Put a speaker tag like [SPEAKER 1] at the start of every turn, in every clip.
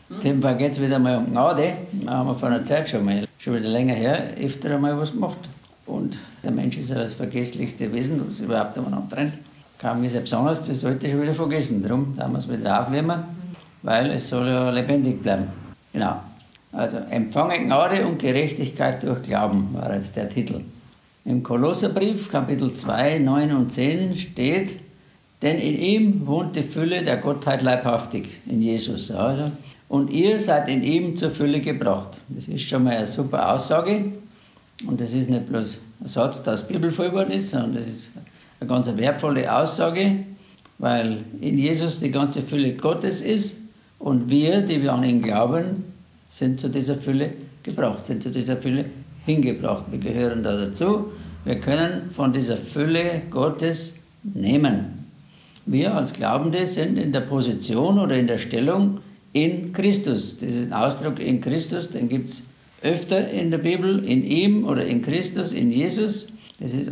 [SPEAKER 1] Auf jeden Fall geht es wieder mal um Gnade. Da haben wir vor einer Zeit schon wieder länger her, öfter einmal was gemacht. Und der Mensch ist ja das vergesslichste Wesen, was überhaupt einmal noch trennt. Kaum ist er besonders, das sollte schon wieder vergessen. Darum haben wir es wieder aufnehmen, weil es soll ja lebendig bleiben. Genau. Also, empfange Gnade und Gerechtigkeit durch Glauben, war jetzt der Titel. Im Kolosserbrief, Kapitel 2, 9 und 10 steht, denn in ihm wohnt die Fülle der Gottheit leibhaftig, in Jesus. Also, und ihr seid in ihm zur Fülle gebracht. Das ist schon mal eine super Aussage. Und das ist nicht bloß ein Satz, der aus Bibel vollbart ist, sondern das ist eine ganz wertvolle Aussage, weil in Jesus die ganze Fülle Gottes ist und wir, die wir an ihn glauben, sind zu dieser Fülle gebracht, sind zu dieser Fülle hingebracht. Wir gehören da dazu. Wir können von dieser Fülle Gottes nehmen. Wir als Glaubende sind in der Position oder in der Stellung in Christus. Diesen Ausdruck in Christus, den gibt es öfter in der Bibel, in ihm oder in Christus, in Jesus. Das ist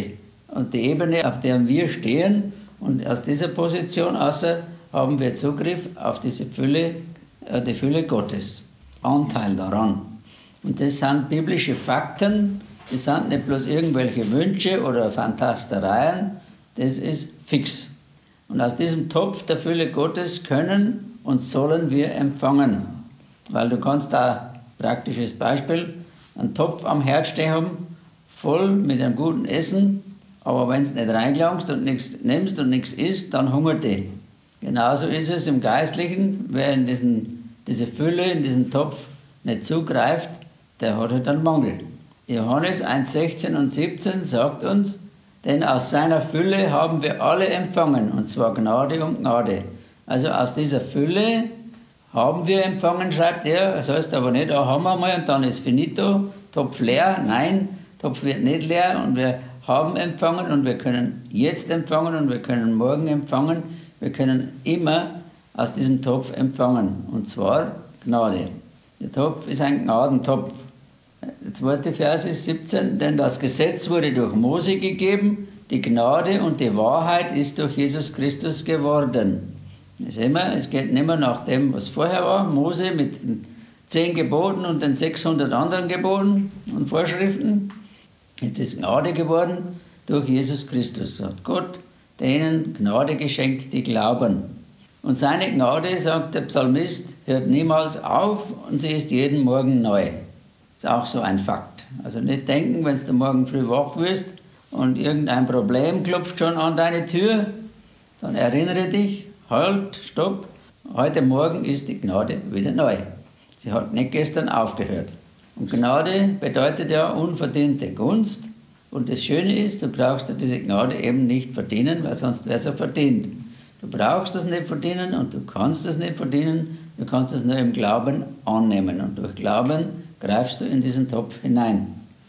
[SPEAKER 1] die Ebene, auf der wir stehen. Und aus dieser Position haben wir Zugriff auf diese Fülle, die Fülle Gottes. Anteil daran. Und das sind biblische Fakten, das sind nicht bloß irgendwelche Wünsche oder Fantastereien, das ist fix. Und aus diesem Topf der Fülle Gottes können und sollen wir empfangen. Weil du kannst da, praktisches Beispiel, einen Topf am Herd stehen haben, voll mit einem guten Essen, aber wenn du nicht reingelangst und nichts nimmst und nichts isst, dann hungert die. Genauso ist es im Geistlichen, wer in diese Fülle, in diesen Topf nicht zugreift, der hat halt einen Mangel. Johannes 1, 16 und 17 sagt uns, denn aus seiner Fülle haben wir alle empfangen, und zwar Gnade und Gnade. Also aus dieser Fülle haben wir empfangen, schreibt er. Das heißt aber nicht, haben wir mal und dann ist finito, Topf leer. Nein, Topf wird nicht leer und wir haben empfangen und wir können jetzt empfangen und wir können morgen empfangen. Wir können immer aus diesem Topf empfangen, und zwar Gnade. Der Topf ist ein Gnadentopf. Der zweite Vers ist 17, denn das Gesetz wurde durch Mose gegeben, die Gnade und die Wahrheit ist durch Jesus Christus geworden. Das sehen wir, es geht nicht mehr nach dem, was vorher war, Mose mit den 10 Geboten und den 600 anderen Geboten und Vorschriften. Jetzt ist Gnade geworden durch Jesus Christus. So hat Gott denen Gnade geschenkt, die glauben. Und seine Gnade, sagt der Psalmist, hört niemals auf und sie ist jeden Morgen neu. Das ist auch so ein Fakt. Also nicht denken, wenn du morgen früh wach wirst und irgendein Problem klopft schon an deine Tür, dann erinnere dich, halt, stopp, heute Morgen ist die Gnade wieder neu. Sie hat nicht gestern aufgehört. Und Gnade bedeutet ja unverdiente Gunst. Und das Schöne ist, du brauchst diese Gnade eben nicht verdienen, weil sonst wäre es ja verdient. Du brauchst das nicht verdienen und du kannst das nicht verdienen, du kannst es nur im Glauben annehmen. Und durch Glauben greifst du in diesen Topf hinein.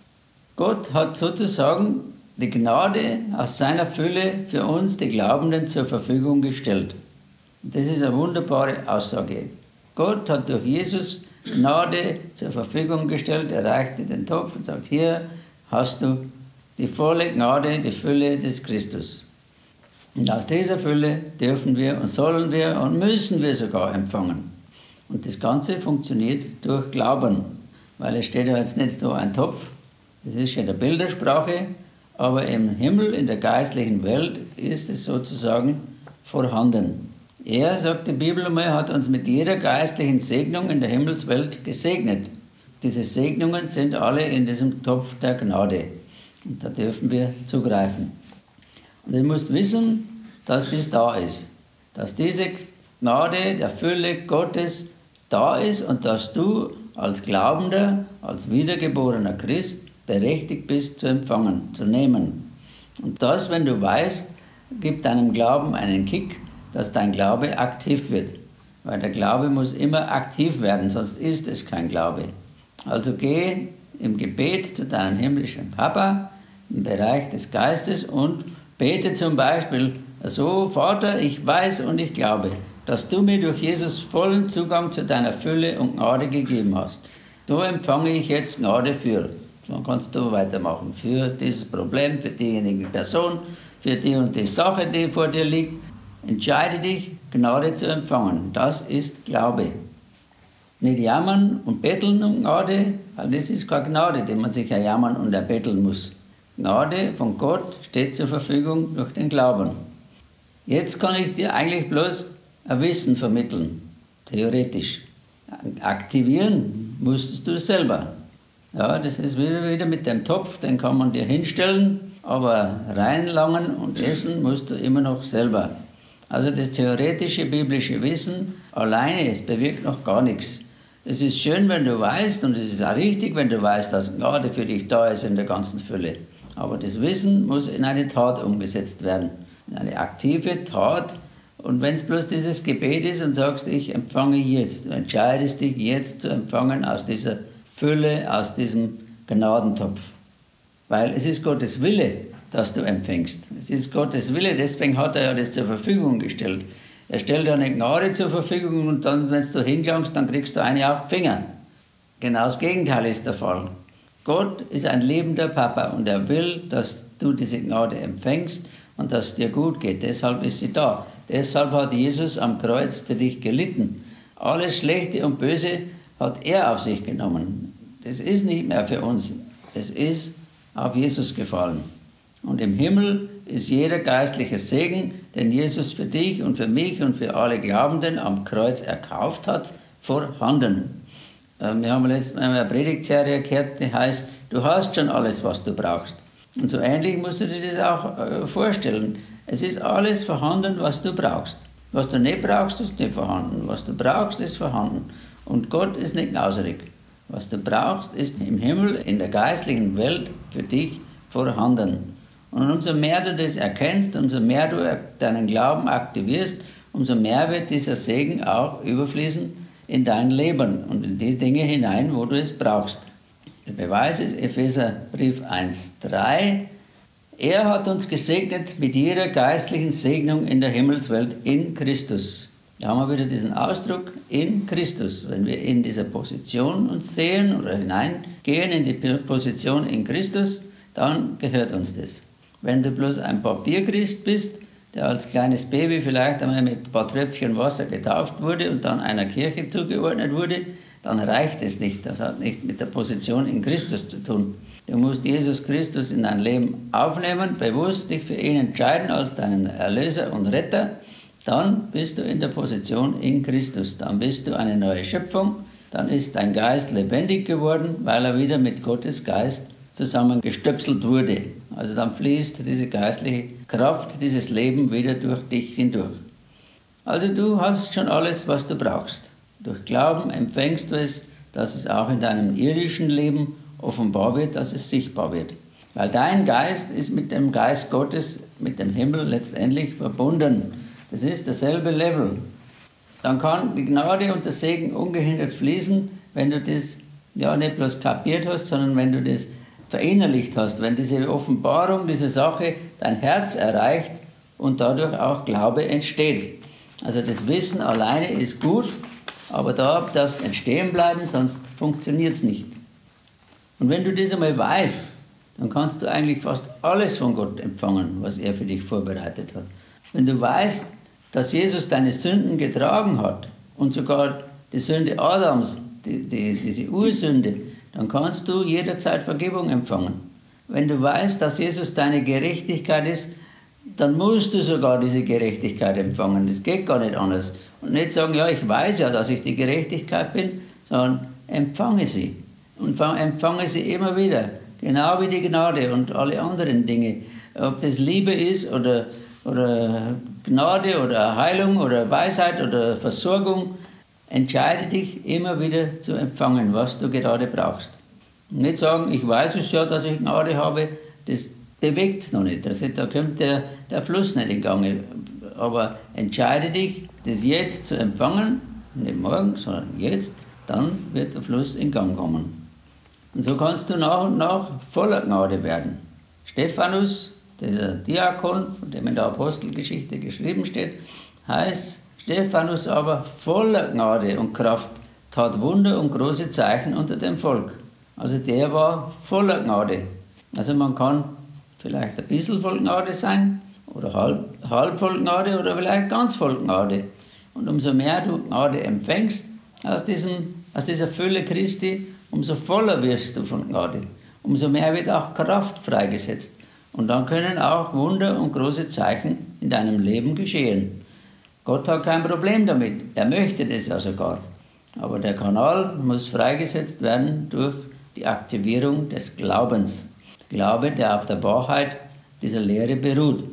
[SPEAKER 1] Gott hat sozusagen die Gnade aus seiner Fülle für uns, die Glaubenden, zur Verfügung gestellt. Und das ist eine wunderbare Aussage. Gott hat durch Jesus Gnade zur Verfügung gestellt, er reichte den Topf und sagt, hier hast du die volle Gnade, die Fülle des Christus. Und aus dieser Fülle dürfen wir und sollen wir und müssen wir sogar empfangen. Und das Ganze funktioniert durch Glauben, weil es steht ja jetzt nicht so ein Topf, das ist schon eine Bildersprache, aber im Himmel, in der geistlichen Welt, ist es sozusagen vorhanden. Er, sagt die Bibel einmal, hat uns mit jeder geistlichen Segnung in der Himmelswelt gesegnet. Diese Segnungen sind alle in diesem Topf der Gnade. Und da dürfen wir zugreifen. Und ihr müsst wissen, dass dies da ist. Dass diese Gnade der Fülle Gottes da ist und dass du als Glaubender, als wiedergeborener Christ berechtigt bist zu empfangen, zu nehmen. Und das, wenn du weißt, gibt deinem Glauben einen Kick, dass dein Glaube aktiv wird. Weil der Glaube muss immer aktiv werden, sonst ist es kein Glaube. Also geh im Gebet zu deinem himmlischen Papa im Bereich des Geistes und bete zum Beispiel so, Vater, ich weiß und ich glaube, dass du mir durch Jesus vollen Zugang zu deiner Fülle und Gnade gegeben hast. So empfange ich jetzt Gnade für. Dann kannst du weitermachen. Für dieses Problem, für diejenige Person, für die und die Sache, die vor dir liegt. Entscheide dich, Gnade zu empfangen. Das ist Glaube. Nicht jammern und betteln um Gnade, weil das ist keine Gnade, die man sich erjammern und erbetteln muss. Gnade von Gott steht zur Verfügung durch den Glauben. Jetzt kann ich dir eigentlich bloß ein Wissen vermitteln, theoretisch. Aktivieren musstest du es selber. Ja, das ist wieder mit dem Topf, den kann man dir hinstellen, aber reinlangen und essen musst du immer noch selber. Also das theoretische biblische Wissen alleine, es bewirkt noch gar nichts. Es ist schön, wenn du weißt, und es ist auch richtig, wenn du weißt, dass Gnade für dich da ist in der ganzen Fülle. Aber das Wissen muss in eine Tat umgesetzt werden, in eine aktive Tat. Und wenn es bloß dieses Gebet ist und sagst, ich empfange jetzt, du entscheidest dich jetzt zu empfangen aus dieser Fülle, aus diesem Gnadentopf. Weil es ist Gottes Wille, dass du empfängst. Es ist Gottes Wille, deswegen hat er ja das zur Verfügung gestellt. Er stellt ja eine Gnade zur Verfügung und dann, wenn du hingelangst, dann kriegst du eine auf den Finger. Genau das Gegenteil ist der Fall. Gott ist ein liebender Papa und er will, dass du diese Gnade empfängst und dass es dir gut geht. Deshalb ist sie da. Deshalb hat Jesus am Kreuz für dich gelitten. Alles Schlechte und Böse hat er auf sich genommen. Das ist nicht mehr für uns. Es ist auf Jesus gefallen. Und im Himmel ist jeder geistliche Segen, den Jesus für dich und für mich und für alle Glaubenden am Kreuz erkauft hat, vorhanden. Wir haben letztes Mal eine Predigtserie gehört, die heißt, du hast schon alles, was du brauchst. Und so ähnlich musst du dir das auch vorstellen. Es ist alles vorhanden, was du brauchst. Was du nicht brauchst, ist nicht vorhanden. Was du brauchst, ist vorhanden. Und Gott ist nicht knauserig. Was du brauchst, ist im Himmel, in der geistlichen Welt für dich vorhanden. Und umso mehr du das erkennst, umso mehr du deinen Glauben aktivierst, umso mehr wird dieser Segen auch überfließen in dein Leben und in die Dinge hinein, wo du es brauchst. Der Beweis ist Epheserbrief 1,3. Er hat uns gesegnet mit jeder geistlichen Segnung in der Himmelswelt in Christus. Da haben wir wieder diesen Ausdruck, in Christus. Wenn wir in dieser Position uns sehen oder hineingehen in die Position in Christus, dann gehört uns das. Wenn du bloß ein Papierchrist bist, der als kleines Baby vielleicht einmal mit ein paar Tröpfchen Wasser getauft wurde und dann einer Kirche zugeordnet wurde, dann reicht es nicht. Das hat nicht mit der Position in Christus zu tun. Du musst Jesus Christus in dein Leben aufnehmen, bewusst dich für ihn entscheiden als deinen Erlöser und Retter. Dann bist du in der Position in Christus. Dann bist du eine neue Schöpfung. Dann ist dein Geist lebendig geworden, weil er wieder mit Gottes Geist zusammengestöpselt wurde. Also dann fließt diese geistliche Kraft, dieses Leben wieder durch dich hindurch. Also du hast schon alles, was du brauchst. Durch Glauben empfängst du es, dass es auch in deinem irdischen Leben offenbar wird, dass es sichtbar wird. Weil dein Geist ist mit dem Geist Gottes, mit dem Himmel letztendlich verbunden. Das ist dasselbe Level. Dann kann die Gnade und der Segen ungehindert fließen, wenn du das ja nicht bloß kapiert hast, sondern wenn du das verinnerlicht hast, wenn diese Offenbarung, diese Sache dein Herz erreicht und dadurch auch Glaube entsteht. Also das Wissen alleine ist gut, aber da darfst du nicht stehen bleiben, sonst funktioniert es nicht. Und wenn du das einmal weißt, dann kannst du eigentlich fast alles von Gott empfangen, was er für dich vorbereitet hat. Wenn du weißt, dass Jesus deine Sünden getragen hat und sogar die Sünde Adams, diese Ursünde, dann kannst du jederzeit Vergebung empfangen. Wenn du weißt, dass Jesus deine Gerechtigkeit ist, dann musst du sogar diese Gerechtigkeit empfangen. Das geht gar nicht anders. Und nicht sagen, ja, ich weiß ja, dass ich die Gerechtigkeit bin, sondern empfange sie. Und empfange sie immer wieder. Genau wie die Gnade und alle anderen Dinge. Ob das Liebe ist oder Gnade oder Heilung oder Weisheit oder Versorgung, entscheide dich immer wieder zu empfangen, was du gerade brauchst. Nicht sagen, ich weiß es ja, dass ich Gnade habe, das bewegt es noch nicht. Also, da kommt der Fluss nicht in Gang. Aber entscheide dich, das jetzt zu empfangen, nicht morgen, sondern jetzt, dann wird der Fluss in Gang kommen. Und so kannst du nach und nach voller Gnade werden. Stephanus, dieser Diakon, von dem in der Apostelgeschichte geschrieben steht, heißt, Stephanus aber voller Gnade und Kraft tat Wunder und große Zeichen unter dem Volk. Also der war voller Gnade. Also man kann vielleicht ein bisschen voll Gnade sein oder halb voll Gnade oder vielleicht ganz voll Gnade. Und umso mehr du Gnade empfängst aus diesem aus dieser Fülle Christi, umso voller wirst du von Gnade. Umso mehr wird auch Kraft freigesetzt. Und dann können auch Wunder und große Zeichen in deinem Leben geschehen. Gott hat kein Problem damit. Er möchte das ja sogar. Aber der Kanal muss freigesetzt werden durch die Aktivierung des Glaubens. Glaube, der auf der Wahrheit dieser Lehre beruht.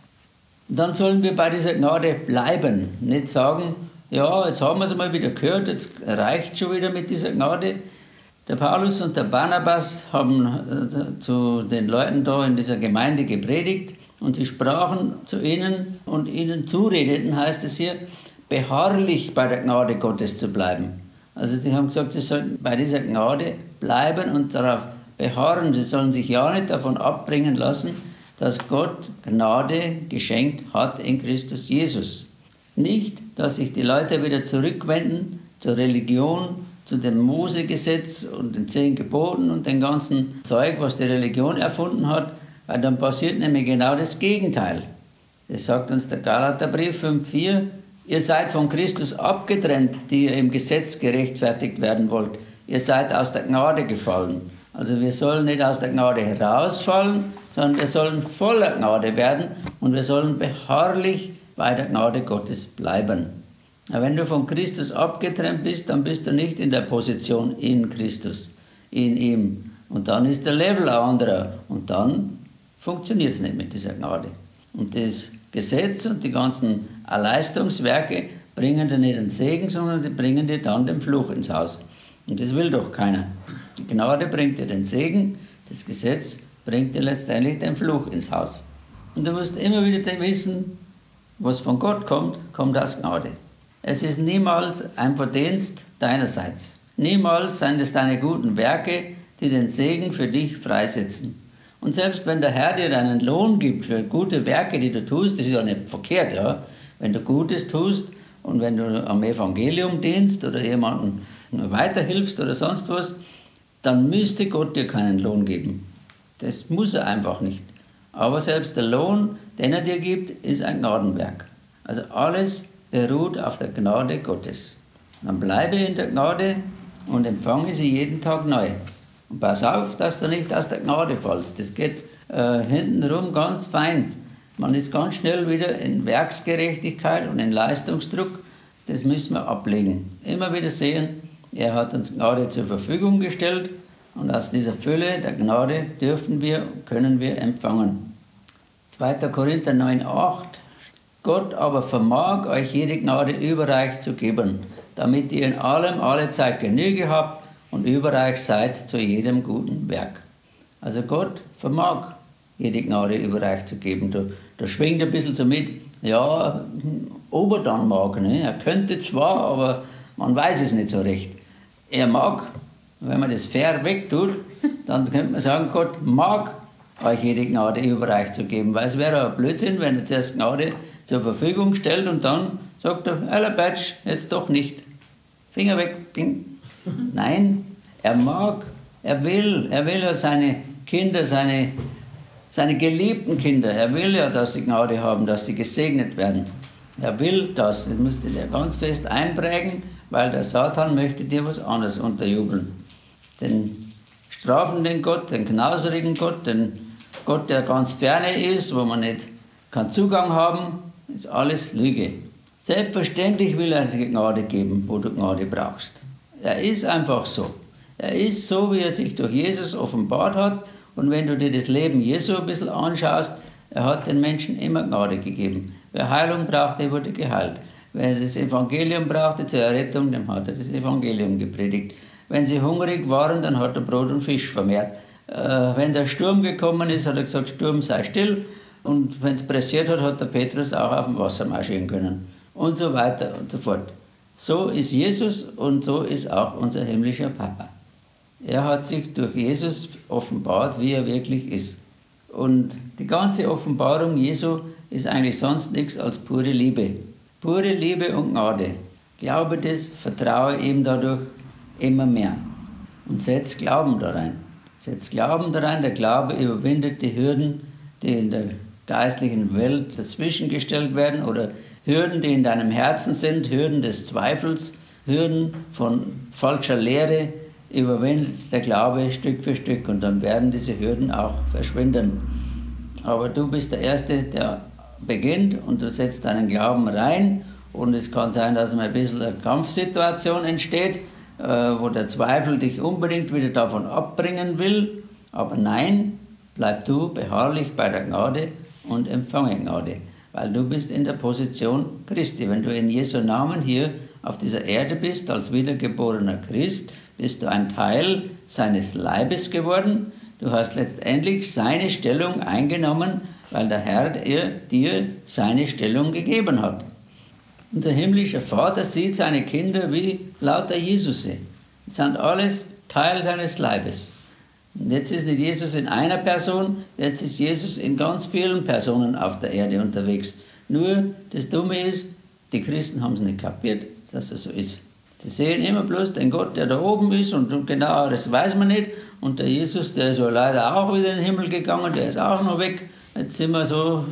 [SPEAKER 1] Und dann sollen wir bei dieser Gnade bleiben. Nicht sagen, ja, jetzt haben wir es mal wieder gehört, jetzt reicht schon wieder mit dieser Gnade. Der Paulus und der Barnabas haben zu den Leuten da in dieser Gemeinde gepredigt und sie sprachen zu ihnen und ihnen zuredeten, heißt es hier, beharrlich bei der Gnade Gottes zu bleiben. Also sie haben gesagt, sie sollten bei dieser Gnade bleiben und darauf beharren. Sie sollen sich ja nicht davon abbringen lassen, dass Gott Gnade geschenkt hat in Christus Jesus. Nicht, dass sich die Leute wieder zurückwenden zur Religion, zu dem Mosegesetz und den 10 Geboten und dem ganzen Zeug, was die Religion erfunden hat, weil dann passiert nämlich genau das Gegenteil. Das sagt uns der Galaterbrief 5,4. Ihr seid von Christus abgetrennt, die ihr im Gesetz gerechtfertigt werden wollt. Ihr seid aus der Gnade gefallen. Also wir sollen nicht aus der Gnade herausfallen, sondern wir sollen voller Gnade werden und wir sollen beharrlich bei der Gnade Gottes bleiben. Aber wenn du von Christus abgetrennt bist, dann bist du nicht in der Position in Christus, in ihm. Und dann ist der Level ein anderer und dann funktioniert es nicht mit dieser Gnade. Und das Gesetz und die ganzen Leistungswerke bringen dir nicht den Segen, sondern die bringen dir dann den Fluch ins Haus. Und das will doch keiner. Die Gnade bringt dir den Segen, das Gesetz bringt dir letztendlich den Fluch ins Haus. Und du musst immer wieder wissen, was von Gott kommt, kommt aus Gnade. Es ist niemals ein Verdienst deinerseits. Niemals seien es deine guten Werke, die den Segen für dich freisetzen. Und selbst wenn der Herr dir einen Lohn gibt für gute Werke, die du tust, das ist ja nicht verkehrt, ja. Wenn du Gutes tust und wenn du am Evangelium dienst oder jemandem weiterhilfst oder sonst was, dann müsste Gott dir keinen Lohn geben. Das muss er einfach nicht. Aber selbst der Lohn, den er dir gibt, ist ein Gnadenwerk. Also alles beruht auf der Gnade Gottes. Dann bleibe in der Gnade und empfange sie jeden Tag neu. Und pass auf, dass du nicht aus der Gnade fallst. Das geht hintenrum ganz fein. Man ist ganz schnell wieder in Werksgerechtigkeit und in Leistungsdruck. Das müssen wir ablegen. Immer wieder sehen, er hat uns Gnade zur Verfügung gestellt und aus dieser Fülle der Gnade dürfen wir, können wir empfangen. 2. Korinther 9,8 Gott aber vermag euch jede Gnade überreich zu geben, damit ihr in allem alle Zeit Genüge habt und überreich seid zu jedem guten Werk. Also Gott vermag jede Gnade überreich zu geben. Da schwingt ein bisschen so mit, ja, ob er dann mag. Ne? Er könnte zwar, aber man weiß es nicht so recht. Er mag, wenn man das fair wegtut, dann könnte man sagen, Gott mag euch jede Gnade überreich zu geben. Weil es wäre ein Blödsinn, wenn er zuerst Gnade zur Verfügung stellt und dann sagt er, Allerbatsch, jetzt doch nicht. Finger weg, ping. Nein, er mag, er will ja seine Kinder, seine geliebten Kinder, er will ja, dass sie Gnade haben, dass sie gesegnet werden. Er will das musst du dir ganz fest einprägen, weil der Satan möchte dir was anderes unterjubeln. Den strafenden Gott, den knauserigen Gott, den Gott, der ganz ferne ist, wo man nicht keinen Zugang haben, ist alles Lüge. Selbstverständlich will er dir Gnade geben, wo du Gnade brauchst. Er ist einfach so. Er ist so, wie er sich durch Jesus offenbart hat. Und wenn du dir das Leben Jesu ein bisschen anschaust, er hat den Menschen immer Gnade gegeben. Wer Heilung brauchte, wurde geheilt. Wer das Evangelium brauchte zur Errettung, dem hat er das Evangelium gepredigt. Wenn sie hungrig waren, dann hat er Brot und Fisch vermehrt. Wenn der Sturm gekommen ist, hat er gesagt, Sturm sei still. Und wenn es pressiert hat, hat der Petrus auch auf dem Wasser marschieren können. Und so weiter und so fort. So ist Jesus und so ist auch unser himmlischer Papa. Er hat sich durch Jesus offenbart, wie er wirklich ist. Und die ganze Offenbarung Jesu ist eigentlich sonst nichts als pure Liebe. Pure Liebe und Gnade. Glaube das, vertraue ihm dadurch immer mehr. Und setz Glauben da rein. Setz Glauben da rein. Der Glaube überwindet die Hürden, die in der geistlichen Welt dazwischen gestellt werden oder Hürden, die in deinem Herzen sind, Hürden des Zweifels Hürden von falscher Lehre überwindet der Glaube Stück für Stück und dann werden diese Hürden auch verschwinden. Aber du bist der Erste, der beginnt und du setzt deinen Glauben rein und es kann sein, dass ein bisschen eine Kampfsituation entsteht, wo der Zweifel dich unbedingt wieder davon abbringen will. Aber nein, bleib du beharrlich bei der Gnade und empfange Gnade, weil du bist in der Position Christi. Wenn du in Jesu Namen hier auf dieser Erde bist, als wiedergeborener Christ, bist du ein Teil seines Leibes geworden. Du hast letztendlich seine Stellung eingenommen, weil der Herr dir seine Stellung gegeben hat. Unser himmlischer Vater sieht seine Kinder wie lauter Jesusse. Sie sind alles Teil seines Leibes. Und jetzt ist nicht Jesus in einer Person, jetzt ist Jesus in ganz vielen Personen auf der Erde unterwegs. Nur das Dumme ist, die Christen haben es nicht kapiert, dass es so ist. Sie sehen immer bloß den Gott, der da oben ist und genau das weiß man nicht. Und der Jesus, der ist ja leider auch wieder in den Himmel gegangen, der ist auch noch weg. Jetzt sind wir so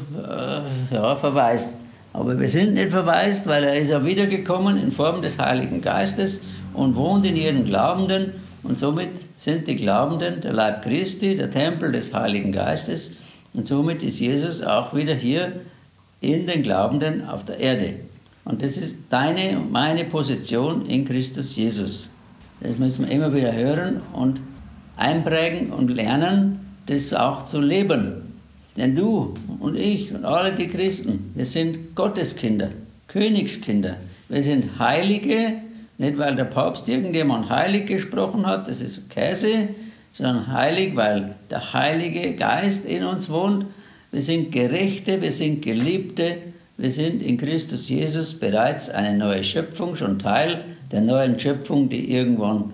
[SPEAKER 1] verwaist. Aber wir sind nicht verwaist, weil er ist ja wiedergekommen in Form des Heiligen Geistes und wohnt in jedem Glaubenden. Und somit sind die Glaubenden der Leib Christi, der Tempel des Heiligen Geistes. Und somit ist Jesus auch wieder hier in den Glaubenden auf der Erde. Und das ist deine und meine Position in Christus Jesus. Das müssen wir immer wieder hören und einprägen und lernen, das auch zu leben. Denn du und ich und alle die Christen, wir sind Gotteskinder, Königskinder. Wir sind Heilige, nicht weil der Papst irgendjemand heilig gesprochen hat, das ist Käse, sondern heilig, weil der Heilige Geist in uns wohnt. Wir sind Gerechte, wir sind Geliebte, wir sind in Christus Jesus bereits eine neue Schöpfung, schon Teil der neuen Schöpfung, die irgendwann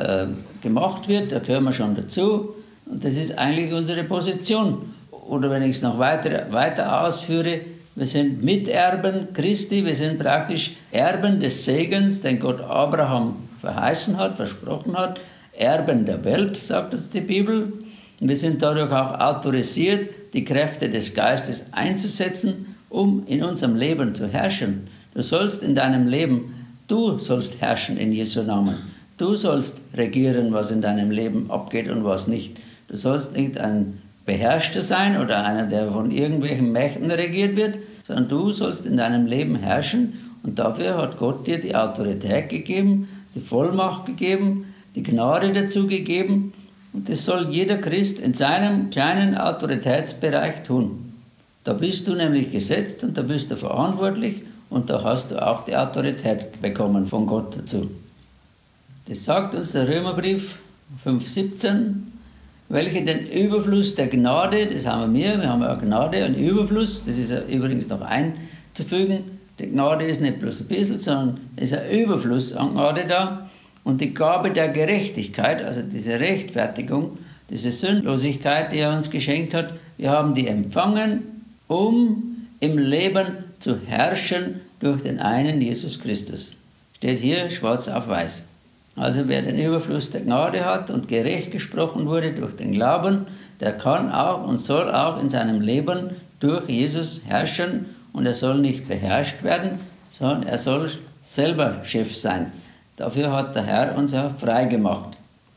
[SPEAKER 1] gemacht wird, da gehören wir schon dazu. Und das ist eigentlich unsere Position. Oder wenn ich es noch weiter ausführe, wir sind Miterben Christi, wir sind praktisch Erben des Segens, den Gott Abraham verheißen hat, versprochen hat, Erben der Welt, sagt uns die Bibel. Und wir sind dadurch auch autorisiert, die Kräfte des Geistes einzusetzen, um in unserem Leben zu herrschen. Du sollst in deinem Leben, du sollst herrschen in Jesu Namen. Du sollst regieren, was in deinem Leben abgeht und was nicht. Du sollst nicht ein Beherrschter sein oder einer, der von irgendwelchen Mächten regiert wird, sondern du sollst in deinem Leben herrschen und dafür hat Gott dir die Autorität gegeben, die Vollmacht gegeben, die Gnade dazu gegeben und das soll jeder Christ in seinem kleinen Autoritätsbereich tun. Da bist du nämlich gesetzt und da bist du verantwortlich und da hast du auch die Autorität bekommen von Gott dazu. Das sagt uns der Römerbrief 5,17, welche den Überfluss der Gnade, das haben wir haben ja Gnade und Überfluss, das ist ja übrigens noch einzufügen, die Gnade ist nicht bloß ein bisschen, sondern es ist ein Überfluss an Gnade da und die Gabe der Gerechtigkeit, also diese Rechtfertigung, diese Sündlosigkeit, die er uns geschenkt hat, wir haben die empfangen, um im Leben zu herrschen durch den einen Jesus Christus. Steht hier schwarz auf weiß. Also wer den Überfluss der Gnade hat und gerecht gesprochen wurde durch den Glauben, der kann auch und soll auch in seinem Leben durch Jesus herrschen und er soll nicht beherrscht werden, sondern er soll selber Chef sein. Dafür hat der Herr uns ja frei gemacht.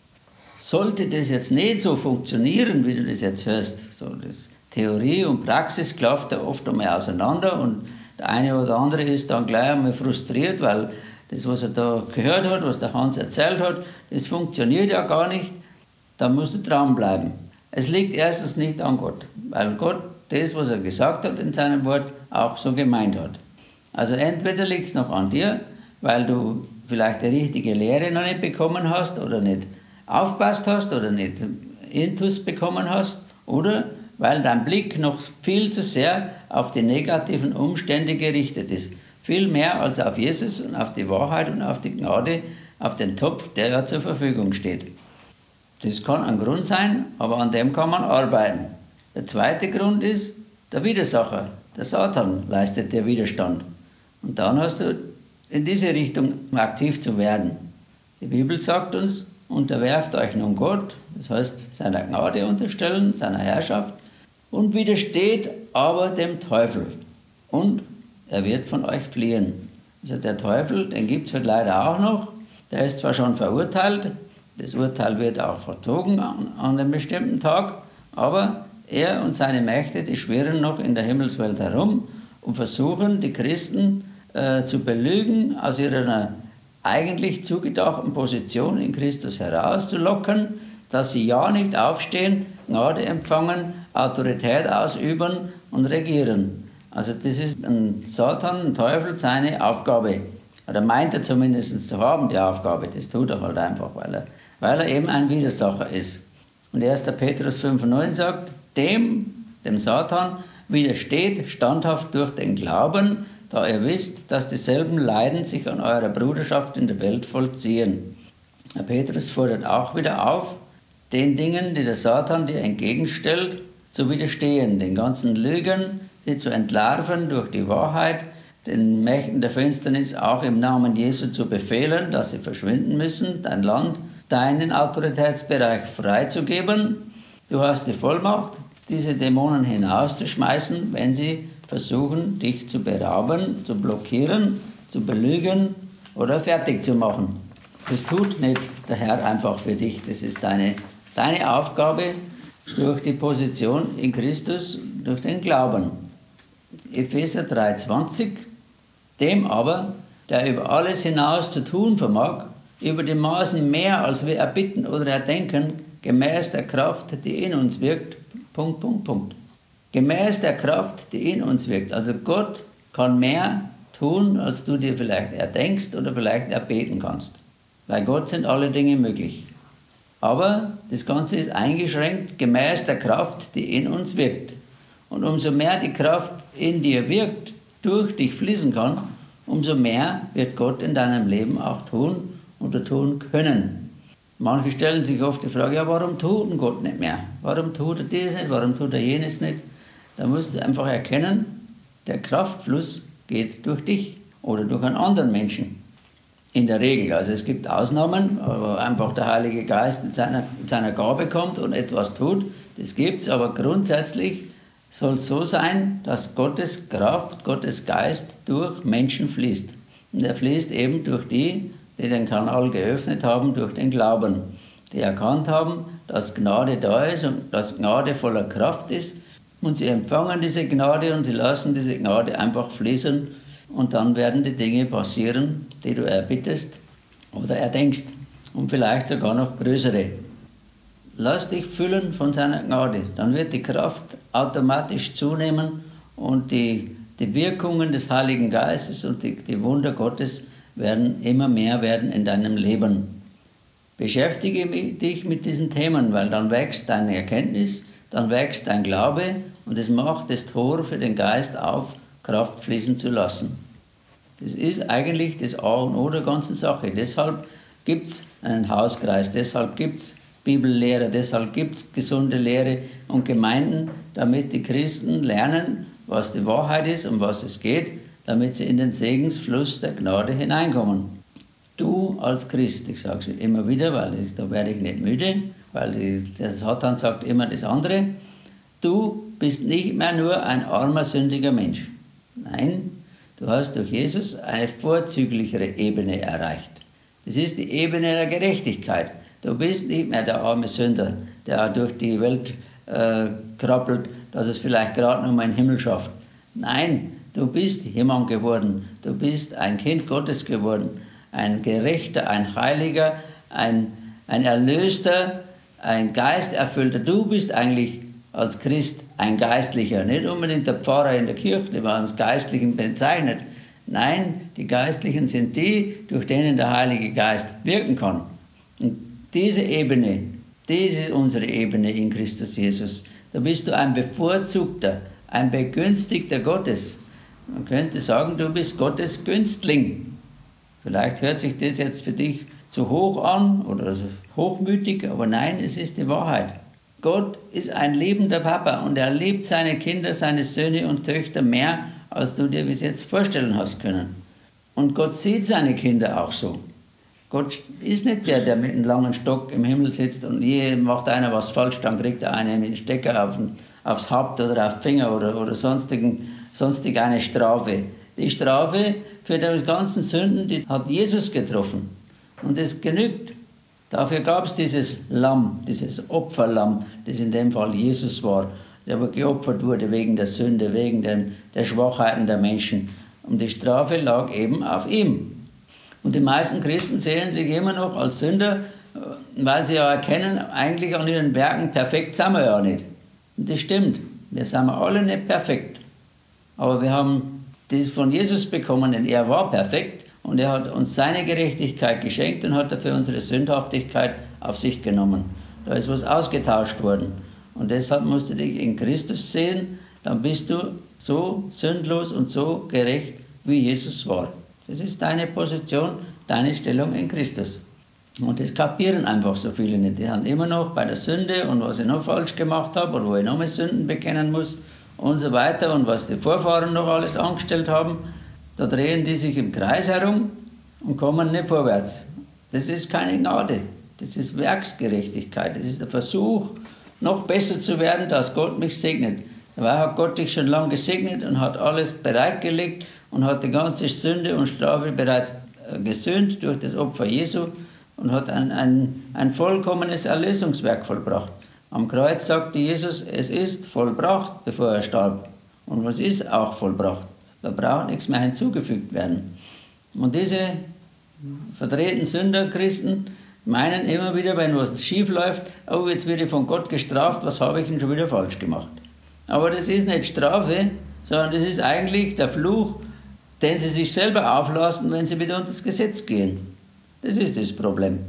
[SPEAKER 1] Sollte das jetzt nicht so funktionieren, wie du das jetzt hörst, so das Theorie und Praxis klafft da oft einmal auseinander und der eine oder andere ist dann gleich einmal frustriert, weil das, was er da gehört hat, was der Hans erzählt hat, das funktioniert ja gar nicht. Da musst du dranbleiben. Es liegt erstens nicht an Gott, weil Gott das, was er gesagt hat in seinem Wort, auch so gemeint hat. Also entweder liegt es noch an dir, weil du vielleicht die richtige Lehre noch nicht bekommen hast oder nicht aufpasst hast oder nicht Intus bekommen hast oder weil dein Blick noch viel zu sehr auf die negativen Umstände gerichtet ist. Viel mehr als auf Jesus und auf die Wahrheit und auf die Gnade, auf den Topf, der ja zur Verfügung steht. Das kann ein Grund sein, aber an dem kann man arbeiten. Der zweite Grund ist, der Widersacher, der Satan leistet dir Widerstand. Und dann hast du in diese Richtung aktiv zu werden. Die Bibel sagt uns, unterwerft euch nun Gott, das heißt seiner Gnade unterstellen, seiner Herrschaft, und widersteht aber dem Teufel. Und er wird von euch fliehen. Also der Teufel, den gibt es halt leider auch noch. Der ist zwar schon verurteilt, das Urteil wird auch vollzogen an einem bestimmten Tag, aber er und seine Mächte, die schwirren noch in der Himmelswelt herum und versuchen, die Christen zu belügen, aus ihrer eigentlich zugedachten Position in Christus herauszulocken, dass sie ja nicht aufstehen, Gnade empfangen, Autorität ausüben und regieren. Also das ist ein Satan, ein Teufel, seine Aufgabe. Oder meint er zumindest zu haben, die Aufgabe. Das tut er halt einfach, weil er eben ein Widersacher ist. Und 1. Petrus 5,9 sagt, dem Satan, widersteht standhaft durch den Glauben, da ihr wisst, dass dieselben Leiden sich an eurer Bruderschaft in der Welt vollziehen. Herr Petrus fordert auch wieder auf, den Dingen, die der Satan dir entgegenstellt, zu widerstehen, den ganzen Lügen, sie zu entlarven durch die Wahrheit, den Mächten der Finsternis auch im Namen Jesu zu befehlen, dass sie verschwinden müssen, dein Land, deinen Autoritätsbereich freizugeben. Du hast die Vollmacht, diese Dämonen hinauszuschmeißen, wenn sie versuchen, dich zu berauben, zu blockieren, zu belügen oder fertig zu machen. Das tut nicht der Herr einfach für dich. Das ist deine Aufgabe durch die Position in Christus, durch den Glauben. Epheser 3,20: Dem aber, der über alles hinaus zu tun vermag, über die Maßen mehr, als wir erbitten oder erdenken, gemäß der Kraft, die in uns wirkt. Gemäß der Kraft, die in uns wirkt. Also Gott kann mehr tun, als du dir vielleicht erdenkst oder vielleicht erbeten kannst. Bei Gott sind alle Dinge möglich. Aber das Ganze ist eingeschränkt gemäß der Kraft, die in uns wirkt. Und umso mehr die Kraft in dir wirkt, durch dich fließen kann, umso mehr wird Gott in deinem Leben auch tun oder tun können. Manche stellen sich oft die Frage, ja, warum tut denn Gott nicht mehr? Warum tut er dies nicht? Warum tut er jenes nicht? Da musst du einfach erkennen, der Kraftfluss geht durch dich oder durch einen anderen Menschen. In der Regel. Also es gibt Ausnahmen, wo einfach der Heilige Geist mit seiner Gabe kommt und etwas tut. Das gibt's, aber grundsätzlich soll es so sein, dass Gottes Kraft, Gottes Geist durch Menschen fließt. Und er fließt eben durch die den Kanal geöffnet haben, durch den Glauben. Die erkannt haben, dass Gnade da ist und dass Gnade voller Kraft ist. Und sie empfangen diese Gnade und sie lassen diese Gnade einfach fließen. Und dann werden die Dinge passieren, die du erbittest oder erdenkst. Und vielleicht sogar noch größere. Lass dich füllen von seiner Gnade. Dann wird die Kraft automatisch zunehmen und die Wirkungen des Heiligen Geistes und die Wunder Gottes werden immer mehr werden in deinem Leben. Beschäftige dich mit diesen Themen, weil dann wächst deine Erkenntnis, dann wächst dein Glaube und es macht das Tor für den Geist auf, Kraft fließen zu lassen. Das ist eigentlich das A und O der ganzen Sache. Deshalb gibt es einen Hauskreis, deshalb gibt es Bibellehrer, deshalb gibt es gesunde Lehre und Gemeinden, damit die Christen lernen, was die Wahrheit ist, um was es geht, damit sie in den Segensfluss der Gnade hineinkommen. Du als Christ, ich sage es immer wieder, weil da werde ich nicht müde, weil der Satan sagt immer das andere, du bist nicht mehr nur ein armer, sündiger Mensch. Nein, du hast durch Jesus eine vorzüglichere Ebene erreicht. Das ist die Ebene der Gerechtigkeit. Du bist nicht mehr der arme Sünder, der durch die Welt krabbelt, dass es vielleicht gerade noch mal in den Himmel schafft. Nein, du bist jemand geworden. Du bist ein Kind Gottes geworden. Ein Gerechter, ein Heiliger, ein Erlöster, ein Geisterfüllter. Du bist eigentlich als Christ ein Geistlicher. Nicht unbedingt der Pfarrer in der Kirche, der man als Geistlichen bezeichnet. Nein, die Geistlichen sind die, durch denen der Heilige Geist wirken kann. Und diese Ebene, diese ist unsere Ebene in Christus Jesus. Da bist du ein Bevorzugter, ein Begünstigter Gottes. Man könnte sagen, du bist Gottes Günstling. Vielleicht hört sich das jetzt für dich zu hoch an oder hochmütig, aber nein, es ist die Wahrheit. Gott ist ein liebender Papa und er liebt seine Kinder, seine Söhne und Töchter mehr, als du dir bis jetzt vorstellen hast können. Und Gott sieht seine Kinder auch so. Gott ist nicht der mit einem langen Stock im Himmel sitzt und je macht einer was falsch, dann kriegt er einen mit dem Stecker aufs Haupt oder auf den Finger oder sonstig eine Strafe. Die Strafe für die ganzen Sünden, die hat Jesus getroffen. Und das genügt. Dafür gab es dieses Lamm, dieses Opferlamm, das in dem Fall Jesus war, der aber geopfert wurde wegen der Sünde, wegen der Schwachheiten der Menschen. Und die Strafe lag eben auf ihm. Und die meisten Christen sehen sich immer noch als Sünder, weil sie ja erkennen, eigentlich an ihren Werken perfekt sind wir ja nicht. Und das stimmt, wir sind alle nicht perfekt. Aber wir haben das von Jesus bekommen, denn er war perfekt. Und er hat uns seine Gerechtigkeit geschenkt und hat dafür unsere Sündhaftigkeit auf sich genommen. Da ist was ausgetauscht worden. Und deshalb musst du dich in Christus sehen, dann bist du so sündlos und so gerecht, wie Jesus war. Das ist deine Position, deine Stellung in Christus. Und das kapieren einfach so viele nicht. Die haben immer noch bei der Sünde und was ich noch falsch gemacht habe oder wo ich noch mehr Sünden bekennen muss und so weiter und was die Vorfahren noch alles angestellt haben. Da drehen die sich im Kreis herum und kommen nicht vorwärts. Das ist keine Gnade, das ist Werksgerechtigkeit, das ist der Versuch, noch besser zu werden, dass Gott mich segnet. Dabei hat Gott dich schon lange gesegnet und hat alles bereitgelegt und hat die ganze Sünde und Strafe bereits gesühnt durch das Opfer Jesu und hat ein vollkommenes Erlösungswerk vollbracht. Am Kreuz sagte Jesus, es ist vollbracht, bevor er starb. Und was ist auch vollbracht? Da braucht nichts mehr hinzugefügt werden. Und diese verdrehten Sünderchristen meinen immer wieder, wenn was schief läuft, oh, jetzt werde ich von Gott gestraft, was habe ich denn schon wieder falsch gemacht? Aber das ist nicht Strafe, sondern das ist eigentlich der Fluch, den sie sich selber auflassen, wenn sie wieder unter das Gesetz gehen. Das ist das Problem.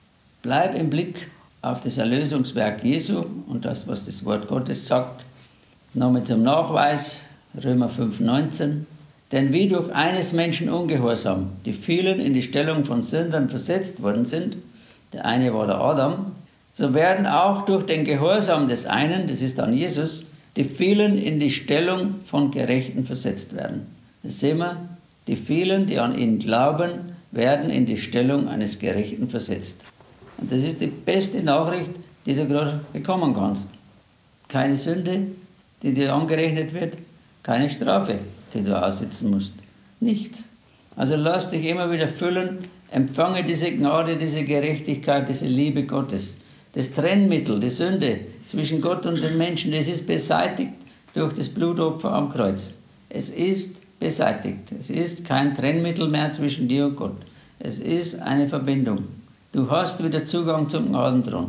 [SPEAKER 1] Bleib im Blick auf das Erlösungswerk Jesu und das, was das Wort Gottes sagt. Nochmal zum Nachweis, Römer 5,19. Denn wie durch eines Menschen Ungehorsam die vielen in die Stellung von Sündern versetzt worden sind, der eine war der Adam, so werden auch durch den Gehorsam des einen, das ist dann Jesus, die vielen in die Stellung von Gerechten versetzt werden. Das sehen wir, die vielen, die an ihn glauben, werden in die Stellung eines Gerechten versetzt. Und das ist die beste Nachricht, die du gerade bekommen kannst. Keine Sünde, die dir angerechnet wird, keine Strafe, die du aussitzen musst. Nichts. Also lass dich immer wieder füllen, empfange diese Gnade, diese Gerechtigkeit, diese Liebe Gottes. Das Trennmittel, die Sünde zwischen Gott und den Menschen, das ist beseitigt durch das Blutopfer am Kreuz. Es ist beseitigt. Es ist kein Trennmittel mehr zwischen dir und Gott. Es ist eine Verbindung. Du hast wieder Zugang zum Gnadenthron.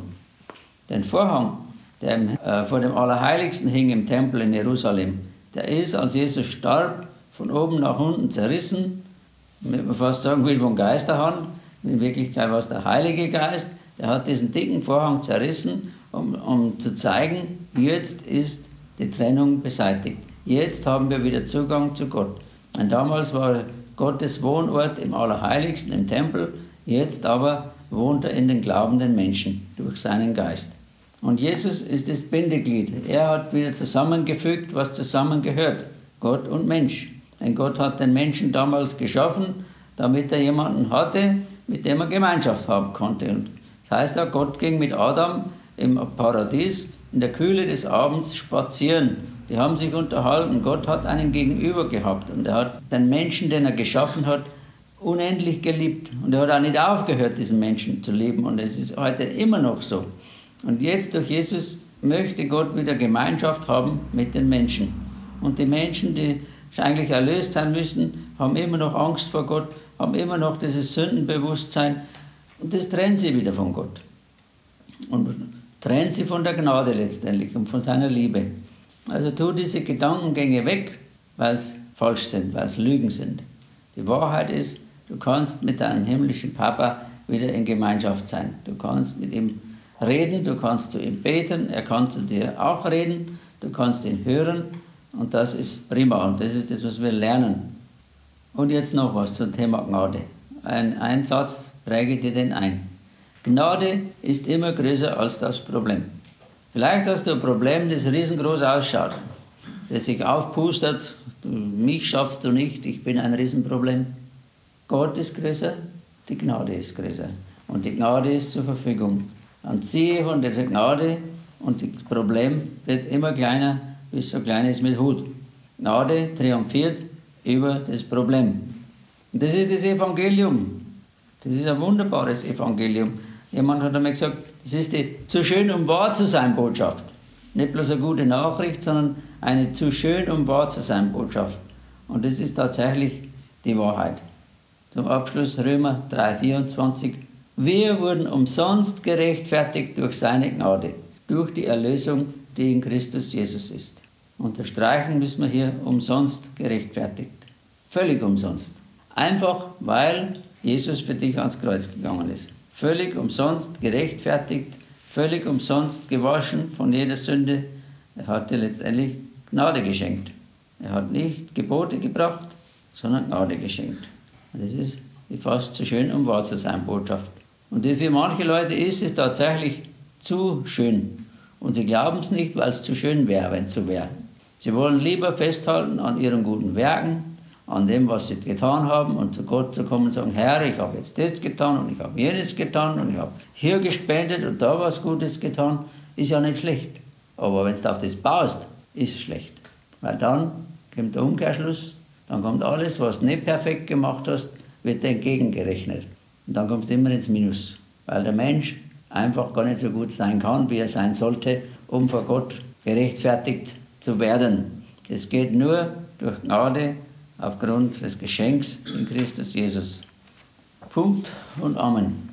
[SPEAKER 1] Den Vorhang, der vor dem Allerheiligsten hing im Tempel in Jerusalem, der ist, als Jesus starb, von oben nach unten zerrissen. Man kann fast sagen, wie von Geisterhand. In Wirklichkeit war es der Heilige Geist. Der hat diesen dicken Vorhang zerrissen, um zu zeigen, jetzt ist die Trennung beseitigt. Jetzt haben wir wieder Zugang zu Gott. Und damals war Gottes Wohnort im Allerheiligsten, im Tempel. Jetzt aber wohnt er in den glaubenden Menschen durch seinen Geist. Und Jesus ist das Bindeglied. Er hat wieder zusammengefügt, was zusammengehört. Gott und Mensch. Denn Gott hat den Menschen damals geschaffen, damit er jemanden hatte, mit dem er Gemeinschaft haben konnte. Und das heißt auch, Gott ging mit Adam im Paradies in der Kühle des Abends spazieren. Die haben sich unterhalten. Gott hat einen Gegenüber gehabt. Und er hat den Menschen, den er geschaffen hat, unendlich geliebt. Und er hat auch nicht aufgehört, diesen Menschen zu lieben. Und es ist heute immer noch so. Und jetzt durch Jesus möchte Gott wieder Gemeinschaft haben mit den Menschen. Und die Menschen, die eigentlich erlöst sein müssen, haben immer noch Angst vor Gott, haben immer noch dieses Sündenbewusstsein. Und das trennt sie wieder von Gott. Und trennt sie von der Gnade letztendlich und von seiner Liebe. Also tu diese Gedankengänge weg, weil es falsch sind, weil es Lügen sind. Die Wahrheit ist, du kannst mit deinem himmlischen Papa wieder in Gemeinschaft sein. Du kannst mit ihm reden, du kannst zu ihm beten, er kann zu dir auch reden, du kannst ihn hören und das ist prima und das ist das, was wir lernen. Und jetzt noch was zum Thema Gnade. Ein Satz präge dir den ein. Gnade ist immer größer als das Problem. Vielleicht hast du ein Problem, das riesengroß ausschaut, das sich aufpustet, mich schaffst du nicht, ich bin ein Riesenproblem. Gott ist größer, die Gnade ist größer und die Gnade ist zur Verfügung. Dann ziehe von dieser Gnade und das Problem wird immer kleiner, bis so klein ist mit Hut. Gnade triumphiert über das Problem. Und das ist das Evangelium. Das ist ein wunderbares Evangelium. Jemand hat einmal gesagt, es ist die zu schön, um wahr zu sein Botschaft. Nicht bloß eine gute Nachricht, sondern eine zu schön, um wahr zu sein Botschaft. Und das ist tatsächlich die Wahrheit. Zum Abschluss Römer 3,24. Wir wurden umsonst gerechtfertigt durch seine Gnade, durch die Erlösung, die in Christus Jesus ist. Unterstreichen müssen wir hier umsonst gerechtfertigt. Völlig umsonst. Einfach, weil Jesus für dich ans Kreuz gegangen ist. Völlig umsonst gerechtfertigt, völlig umsonst gewaschen von jeder Sünde. Er hat dir letztendlich Gnade geschenkt. Er hat nicht Gebote gebracht, sondern Gnade geschenkt. Und das ist die fast zu schön, um wahr zu sein Botschaft. Und für manche Leute ist es tatsächlich zu schön. Und sie glauben es nicht, weil es zu schön wäre, wenn es so wäre. Sie wollen lieber festhalten an ihren guten Werken, an dem, was sie getan haben, und zu Gott zu kommen und sagen, Herr, ich habe jetzt das getan und ich habe jenes getan und ich habe hier gespendet und da was Gutes getan, ist ja nicht schlecht. Aber wenn du auf das baust, ist es schlecht. Weil dann kommt der Umkehrschluss, dann kommt alles, was du nicht perfekt gemacht hast, wird dir entgegengerechnet. Und dann kommst du immer ins Minus. Weil der Mensch einfach gar nicht so gut sein kann, wie er sein sollte, um vor Gott gerechtfertigt zu werden. Es geht nur durch Gnade, aufgrund des Geschenks in Christus Jesus. Punkt und Amen.